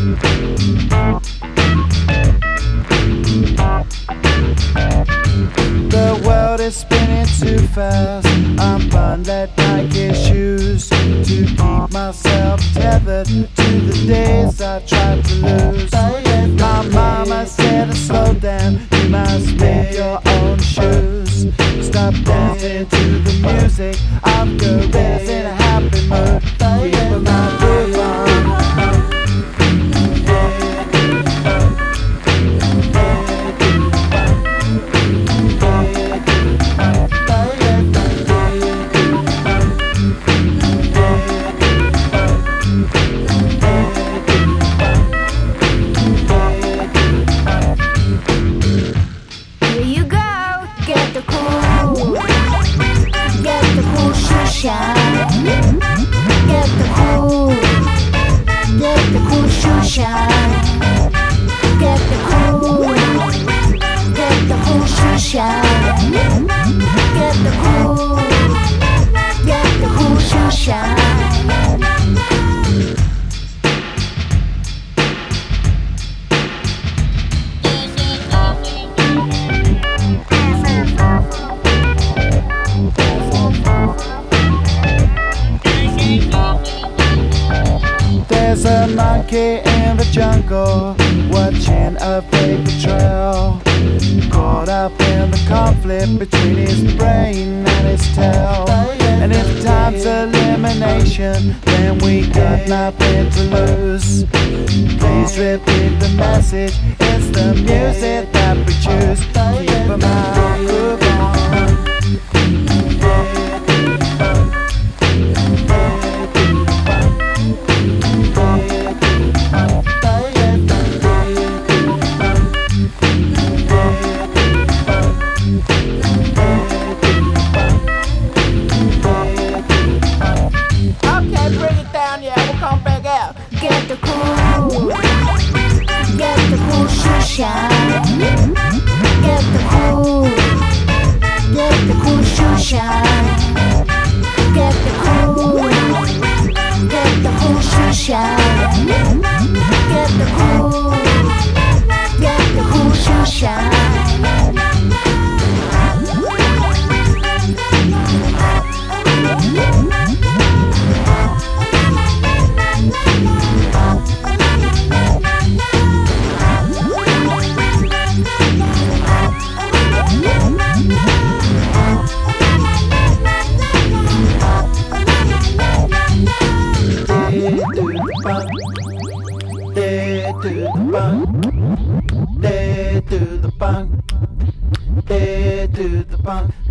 The world is spinning too fast. I'm bundled like shoes to keep myself tethered to the days I tried to lose. My mama said to slow down, you must make your own shoes. Stop dancing to the music of gorillas in a happy mood. Keep my groove on. There's a monkey in the jungle watching a paper trail, caught up in the conflict between his brain and his tail. And if time's elimination, then we got nothing to lose. Please repeat the message, it's the music that we choose. Keep a mind, groove on. Get the cool shine. Get the cool shoe shine. Get the cool shoe shine. Get the cool shoe shine. Day to the bunk, day to the bunk.